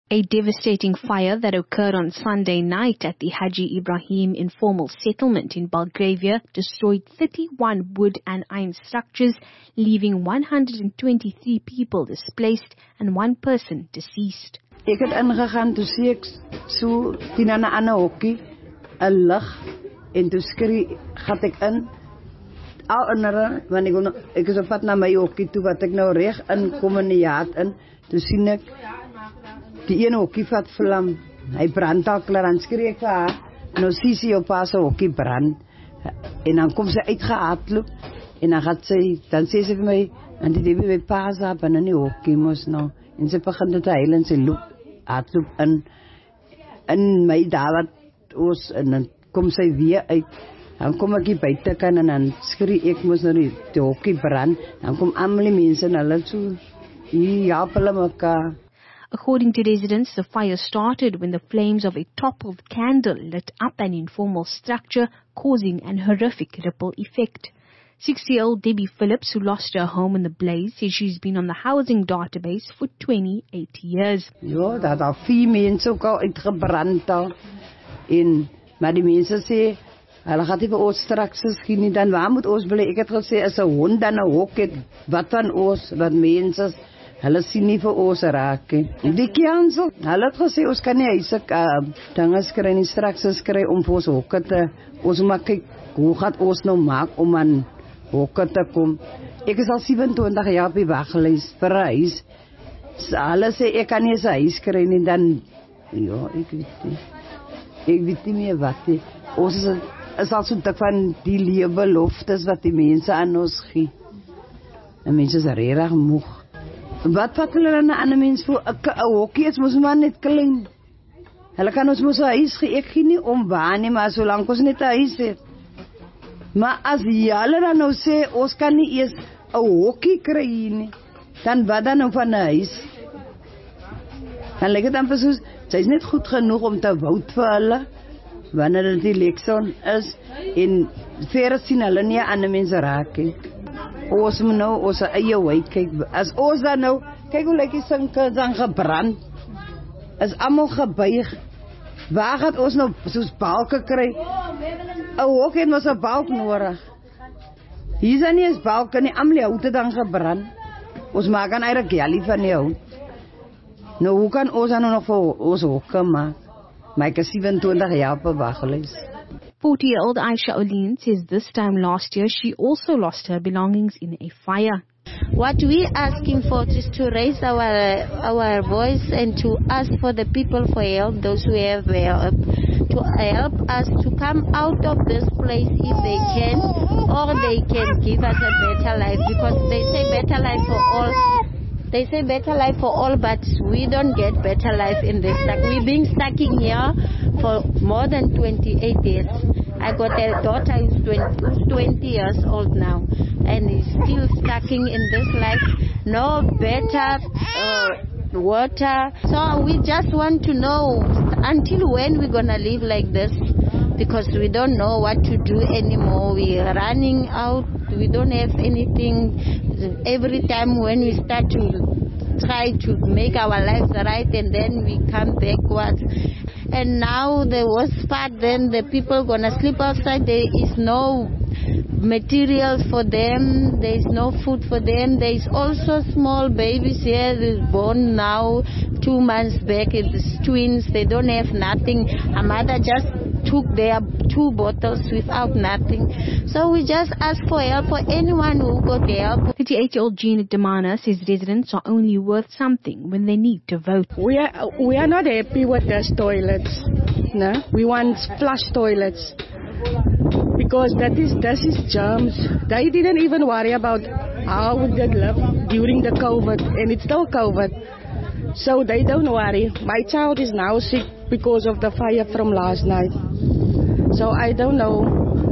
A devastating fire that occurred on Sunday night at the Haji Ibrahim informal settlement in Belgravia destroyed 31 wood and iron structures, leaving 123 people displaced and 1 person deceased. Ek het ingegaan, toe sien ek so 10 aan 'n ander hokkie, 'n lig, en toe skree gat ek in. Al innere, want ek is op pad na my hokkie toe, wat ek nou reg inkom in die jaat in, toe sien ek die ene hokkie vat vlam, hy brand al klaar, dan skree ek vir haar, nou sien sy op haar se hokkie brand, en dan kom sy uitgehardloop, en dan sê sy vir my, en die baby by pa se binne die hokkie mos nou, en sy begin dit te huil, en sy hardloop in my daar wat ons, en dan kom sy weer uit, dan kom ek hier buite kan, en dan skree ek mos nou die hokkie brand, dan kom almal die mense, en hulle so, hier help hulle mekaar. According to residents, the fire started when the flames of a toppled candle lit up an informal structure, causing an horrific ripple effect. 60-year-old Debbie Phillips, who lost her home in the blaze, says she's been on the housing database for 28 years. Ja, dat al 4 mense ook al uitgebrand al. Maar die mense sê, hulle gaat nie vir ons straks geskien nie, dan waar moet ons bly? Ek het gesê, as 'n hond dan 'n hok het, wat van ons, wat mense, hulle sien nie vir ons raak nie. Die kansel, hulle het gesê, ons kan nie huise dinge skry nie, straks skry om vir ons hokke te, ons maak kyk, hoe gaat ons nou maak om aan hokke te kom. Ek is al 27 jaar op die waglys vir 'n huis. Hulle sê, ek kan nie 'n huis kry nie, dan, ja, ek weet nie meer wat nie. Ons is al so dik van die leebeloftes wat die mense aan ons gee. En mense is regtig moeg. Wat vat hulle dan 'n ander mens voor? 'n hokkie is mos maar net klein. Hulle kan ons mos 'n huis gee. Ek gee nie om waar nie, maar solank ons net 'n huis het. Maar as julle dan nou sê, ons kan nie eers 'n hokkie kry hier nie, dan wat dan nou van 'n huis? Dan lyk dit dan soos, sy is net goed genoeg om te woud vir hulle, wanneer dit die lekson is, en verder sien hulle nie aan die mense raak nie. Ons moet nou ons eie wy kyk. As ons dan nou, kyk hoe lyk die sinke dan gebrand. Is almal gebuig. Waar gaat ons nou soos balke kry? 'n hok het mos 'n balk nodig. Hier is nie eens balke nie, almal die houte dan gebrand. Ons maak dan eintlik jelly van die hout. Nou hoe kan ons dan nog vir ons hokke maak? Maar ek is 27 jaar op 'n waglys. 40-year-old Aisha Olien says this time last year she also lost her belongings in a fire. What we asking for is to raise our voice and to ask for the people for help, those who have help, to help us to come out of this place if they can, or they can give us a better life, because they say better life for all. They say better life for all, but we don't get better life in this. Like, we've been stuck in here for more than 28 years. I got a daughter who's 20 years old now, and is still stuck in this life. No better water. So we just want to know until when we're gonna live like this, because we don't know what to do anymore. We are running out. We don't have anything. Every time when we start to try to make our lives right, and then we come backwards. And now the worst part, then the people gonna sleep outside. There is no materials for them. There is no food for them. There is also small babies here, born now 2 months back. It's twins. They don't have nothing. A mother just took their 2 bottles without nothing. So we just ask for help for anyone who got help. 38-year-old Jean Demana says residents are only worth something when they need to vote. We are not happy with these toilets. No? We want flush toilets, because this is germs. They didn't even worry about how would they live during the COVID, and it's still COVID. So they don't worry. My child is now sick because of the fire from last night. So I don't know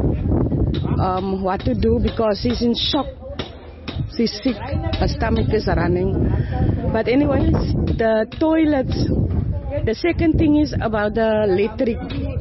what to do, because she's in shock. She's sick. Her stomach is running. But anyways, the toilets. The second thing is about the electric.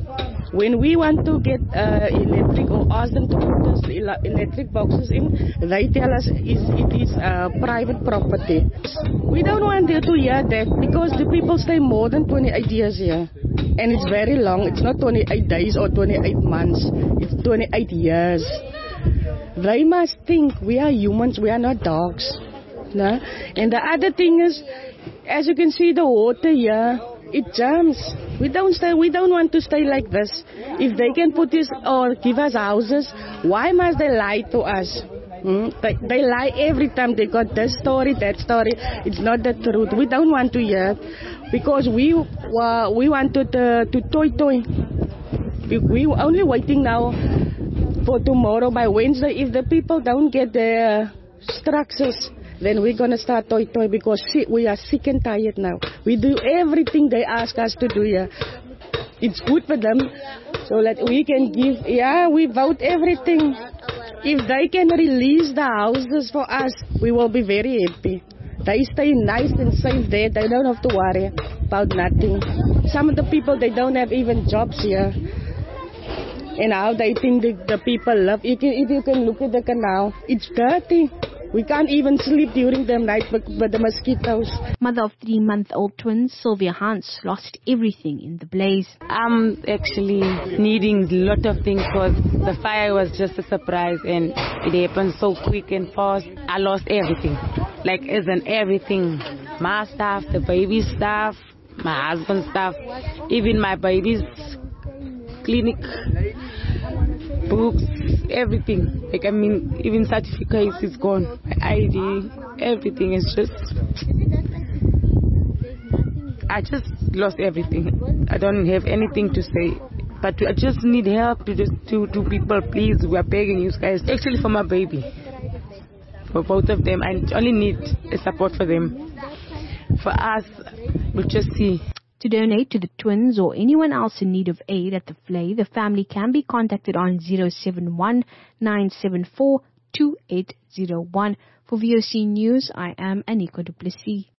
When we want to get electric or ask them to put us electric boxes in, they tell us it is private property. We don't want to hear that because the people stay more than 28 years here. And it's very long. It's not 28 days or 28 months. It's 28 years. They must think we are humans, we are not dogs. No? And the other thing is, as you can see, the water here, it jumps. We don't want to stay like this. If they can put this or give us houses, why must they lie to us? They lie every time. They got this story, that story. It's not the truth. We don't want to hear it because we wanted to toy. We only waiting now for tomorrow by Wednesday. If the people don't get their structures, then we're going to start toy because we are sick and tired now. We do everything they ask us to do here. It's good for them so that we can give, we vote everything. If they can release the houses for us, we will be very happy. They stay nice and safe there. They don't have to worry about nothing. Some of the people, they don't have even jobs here. And how they think the people live. If you can look at the canal, it's dirty. We can't even sleep during the night with the mosquitoes. Mother of 3-month-old twins, Sylvia Hans, lost everything in the blaze. I'm actually needing a lot of things because the fire was just a surprise and it happened so quick and fast. I lost everything, like as in everything. My stuff, the baby's stuff, my husband's stuff, even my baby's clinic, books, everything. Like, I mean, even certificates is gone. My ID, everything is just... I just lost everything. I don't have anything to say. But I just need help to people, please. We are begging you guys. Actually for my baby. For both of them. I only need a support for them. For us, we'll just see. To donate to the twins or anyone else in need of aid at the Vlei, the family can be contacted on 071 974 2801. For VOC News, I am Aniko Du Plessis.